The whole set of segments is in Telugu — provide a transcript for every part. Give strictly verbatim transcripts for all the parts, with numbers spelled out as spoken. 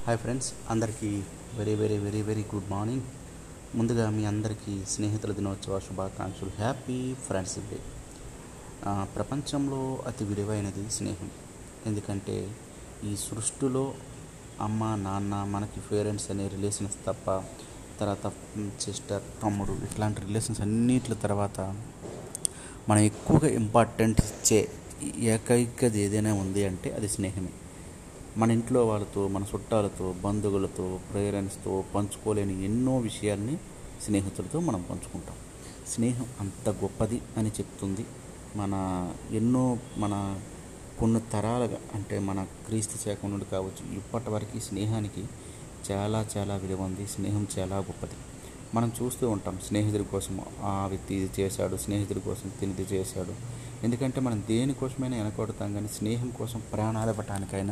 హాయ్ ఫ్రెండ్స్, అందరికీ very very very very good morning. ముందుగా మీ అందరికీ స్నేహితుల దినోత్సవ శుభాకాంక్షలు. Happy friendship day. ప్రపంచంలో అతి విలువైనది స్నేహం. ఎందుకంటే ఈ సృష్టిలో అమ్మ నాన్న మనకి పేరెంట్స్ అనే రిలేషన్స్ తప్ప, తర్వాత సిస్టర్ తమ్ముడు ఇట్లాంటి రిలేషన్స్ అన్నిటి తర్వాత మనం ఎక్కువగా ఇంపార్టెంట్ ఇచ్చే ఏకైకది ఏదైనా ఉంది అంటే అది స్నేహమే. మన ఇంట్లో వాళ్ళతో, మన చుట్టాలతో, బంధువులతో, పేరెంట్స్తో పంచుకోలేని ఎన్నో విషయాల్ని స్నేహితులతో మనం పంచుకుంటాం. స్నేహం అంత గొప్పది అని చెప్తుంది మన ఎన్నో మన కొన్ని తరాలుగా, అంటే మన క్రీస్తు శకం నుండి కావచ్చు ఇప్పటి వరకు స్నేహానికి చాలా చాలా విలువ ఉంది. స్నేహం చాలా గొప్పది. మనం చూస్తూ ఉంటాం స్నేహితుడి కోసం ఆ వ్యక్తి ఇది చేశాడు, స్నేహితుడి కోసం తినిది చేశాడు. ఎందుకంటే మనం దేనికోసమైనా వెనకడుతాం, కానీ స్నేహం కోసం ప్రాణాలు ఇవ్వటానికైనా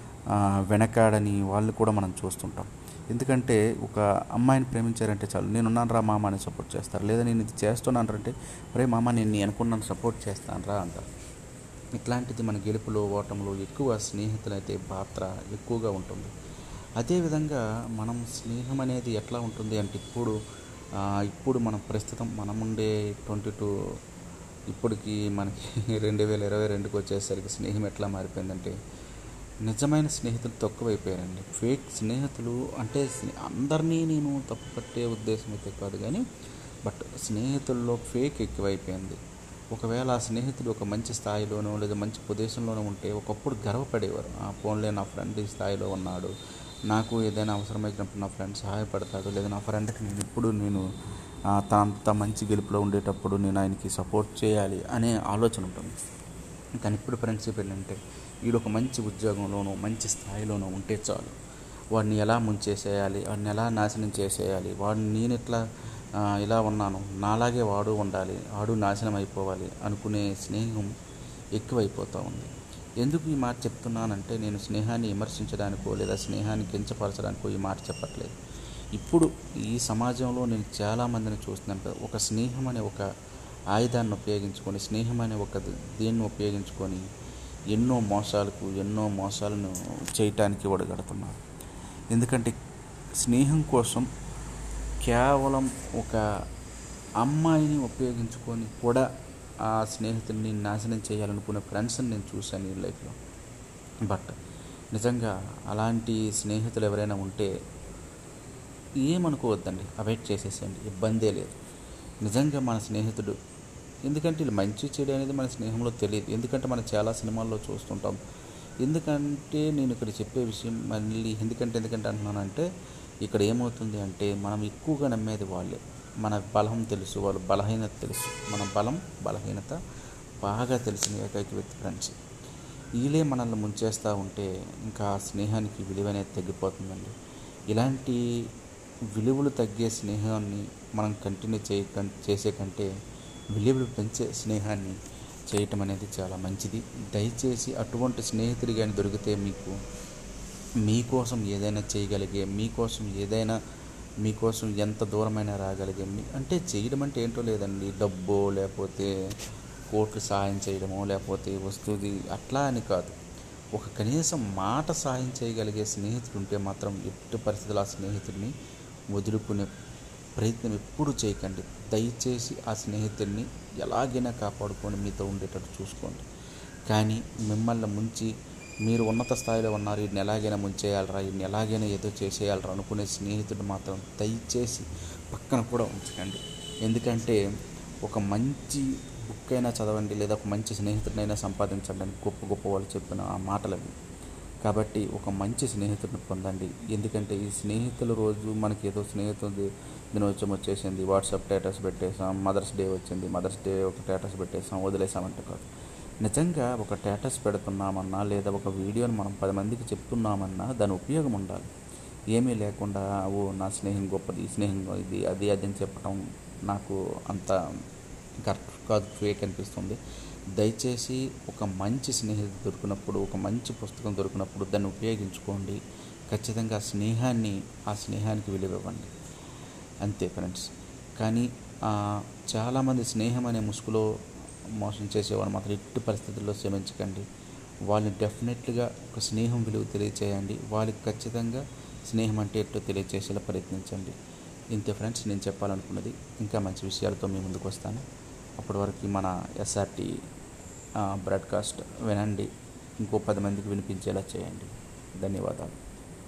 వెనకాడని వాళ్ళు కూడా మనం చూస్తుంటాం. ఎందుకంటే ఒక అమ్మాయిని ప్రేమించారంటే చాలు, నేనున్నాను రా మామ అని సపోర్ట్ చేస్తారు. లేదా నేను ఇది చేస్తున్నాను అంటే రే మామ నేను నీ అనుకున్నాను సపోర్ట్ చేస్తాను రా అంటారు. ఇట్లాంటిది మన గెలుపులో ఓటంలో ఎక్కువ స్నేహితులైతే పాత్ర ఎక్కువగా ఉంటుంది. అదేవిధంగా మనం స్నేహం అనేది ఎట్లా ఉంటుంది అంటే ఇప్పుడు ఇప్పుడు మనం ప్రస్తుతం మనం ఉండే ట్వంటీ టూ ఇప్పటికి మనకి రెండు వేల ఇరవై రెండుకి వచ్చేసరికి స్నేహం ఎట్లా మారిపోయిందంటే నిజమైన స్నేహితులు తక్కువైపోయారండి. ఫేక్ స్నేహితులు అంటే అందరినీ నేను తప్పు పట్టే ఉద్దేశం అయితే కాదు, కానీ బట్ స్నేహితుల్లో ఫేక్ ఎక్కువైపోయింది. ఒకవేళ ఆ స్నేహితుడు ఒక మంచి స్థాయిలోనో లేదా మంచి పొజిషన్లోనో ఉంటే ఒకప్పుడు గర్వపడేవారు. ఆ ఫోన్లే నా ఫ్రెండ్ ఈ స్థాయిలో ఉన్నాడు, నాకు ఏదైనా అవసరమైనప్పుడు నా ఫ్రెండ్ సహాయపడతాడు, లేదా నా ఫ్రెండ్కి నేను ఇప్పుడు నేను అంత మంచి గెలుపులో ఉండేటప్పుడు నేను ఆయనకి సపోర్ట్ చేయాలి అనే ఆలోచన ఉంటుంది. కానీ ఇప్పుడు ఫ్రెండ్షిప్ ఏంటంటే వీడు ఒక మంచి ఉద్యోగంలోనో మంచి స్థాయిలోనో ఉంటే చాలు, వాడిని ఎలా ముంచేసేయాలి, వాడిని ఎలా నాశనం చేసేయాలి, వాడిని నేను ఇట్లా ఇలా ఉన్నాను నాలాగే వాడు ఉండాలి, వాడు నాశనం అయిపోవాలి అనుకునే స్నేహం ఎక్కువైపోతూ ఉంది. ఎందుకు ఈ మాట చెప్తున్నానంటే నేను స్నేహాన్ని విమర్శించడానికో లేదా స్నేహాన్ని కించపరచడానికో ఈ మాట చెప్పట్లేదు. ఇప్పుడు ఈ సమాజంలో నేను చాలామందిని చూస్తున్నాను, ఒక స్నేహం అనే ఒక ఆయుధాన్ని ఉపయోగించుకొని, స్నేహం అనే ఒక దీన్ని ఉపయోగించుకొని ఎన్నో మోసాలకు ఎన్నో మోసాలను చేయటానికి ఒడగడుతున్నారు. ఎందుకంటే స్నేహం కోసం కేవలం ఒక అమ్మాయిని ఉపయోగించుకొని కూడా ఆ స్నేహితుడిని నాశనం చేయాలనుకునే ఫ్రెండ్స్ని నేను చూశాను ఈ లైఫ్లో. బట్ నిజంగా అలాంటి స్నేహితులు ఎవరైనా ఉంటే ఏమనుకోవద్దండి, అవాయిడ్ చేసేసేయండి, ఇబ్బందే లేదు. నిజంగా మన స్నేహితుడు, ఎందుకంటే వీళ్ళు మంచి చెడు అనేది మన స్నేహంలో తెలియదు. ఎందుకంటే మనం చాలా సినిమాల్లో చూస్తుంటాం. ఎందుకంటే నేను ఇక్కడ చెప్పే విషయం మళ్ళీ ఎందుకంటే ఎందుకంటే అంటున్నానంటే ఇక్కడ ఏమవుతుంది అంటే మనం ఎక్కువగా నమ్మేది వాళ్ళే. మన బలం తెలుసు, వాళ్ళ బలహీనత తెలుసు. మన బలం బలహీనత బాగా తెలిసిన ఏకైక వ్యక్తి ఫ్రెండ్స్. వీళ్ళే మనల్ని ముంచేస్తూ ఉంటే ఇంకా స్నేహానికి విలువ అనేది తగ్గిపోతుందండి. ఇలాంటి విలువలు తగ్గే స్నేహాన్ని మనం కంటిన్యూ చేయ చేసే కంటే విలువలు పెంచే స్నేహాన్ని చేయటం అనేది చాలా మంచిది. దయచేసి అటువంటి స్నేహితుడు కానీ దొరికితే మీకు మీకోసం ఏదైనా చేయగలిగే, మీకోసం ఏదైనా మీకోసం ఎంత దూరమైనా రాగలిగే, అంటే చేయడం అంటే ఏంటో లేదండి, డబ్బో లేకపోతే కోట్లు సాయం చేయడమో లేకపోతే వస్తువుది అట్లా అని కాదు. ఒక కనీసం మాట సాయం చేయగలిగే స్నేహితుడు ఉంటే మాత్రం ఎట్టి పరిస్థితుల్లో ఆ స్నేహితుడిని వదులుకునే ప్రయత్నం ఎప్పుడు చేయకండి. దయచేసి ఆ స్నేహితుడిని ఎలాగైనా కాపాడుకొని మీతో ఉండేటట్టు చూసుకోండి. కానీ మిమ్మల్ని ముంచి మీరు ఉన్నత స్థాయిలో ఉన్నారు, వీడిని ఎలాగైనా ముంచేయాలరా, వీడిని ఎలాగైనా ఏదో చేసేయాలరా అనుకునే స్నేహితుడు మాత్రం దయచేసి పక్కన కూడా ఉంచకండి. ఎందుకంటే ఒక మంచి బుక్ అయినా చదవండి, లేదా ఒక మంచి స్నేహితుడినైనా సంపాదించండి అని గొప్ప గొప్ప వాళ్ళు చెప్పిన ఆ మాటలవి. కాబట్టి ఒక మంచి స్నేహితుడిని పొందండి. ఎందుకంటే ఈ స్నేహితుల రోజు మనకి ఏదో స్నేహితుడి దినోత్సవం వచ్చేసింది, వాట్సాప్ స్టేటస్ పెట్టేసాం, మదర్స్ డే వచ్చింది, మదర్స్ డే ఒక స్టేటస్ పెట్టేసాం వదిలేసామంటే కాదు. నిజంగా ఒక స్టేటస్ పెడుతున్నామన్నా లేదా ఒక వీడియోని మనం పది మందికి చెప్తున్నామన్నా దాని ఉపయోగం ఉండాలి. ఏమీ లేకుండా ఓ నా స్నేహం గొప్పది, స్నేహం ఇది అది అది అని చెప్పడం నాకు అంత కరెక్ట్ కాదు, ఫేక్ అనిపిస్తుంది. దయచేసి ఒక మంచి స్నేహితుడు దొరికినప్పుడు, ఒక మంచి పుస్తకం దొరికినప్పుడు దాన్ని ఉపయోగించుకోండి. ఖచ్చితంగా స్నేహాన్ని ఆ స్నేహానికి విలువ ఇవ్వండి, అంతే ఫ్రెండ్స్. కానీ చాలామంది స్నేహం అనే ముసుగులో మోసం చేసేవాళ్ళు మాత్రం ఎట్టి పరిస్థితుల్లో క్షమించకండి. వాళ్ళని డెఫినెట్గా ఒక స్నేహం విలువ తెలియచేయండి. వాళ్ళకి ఖచ్చితంగా స్నేహం అంటే ఎట్టో తెలియచేసేలా ప్రయత్నించండి. ఇంతే ఫ్రెండ్స్ నేను చెప్పాలనుకున్నది. ఇంకా మంచి విషయాలతో మీ ముందుకు వస్తాను. అప్పటి వరకు మన ఎస్ఆర్టీ బ్రాడ్కాస్ట్ వినండి, ఇంకో పది మందికి వినిపించేలా చేయండి. ధన్యవాదాలు.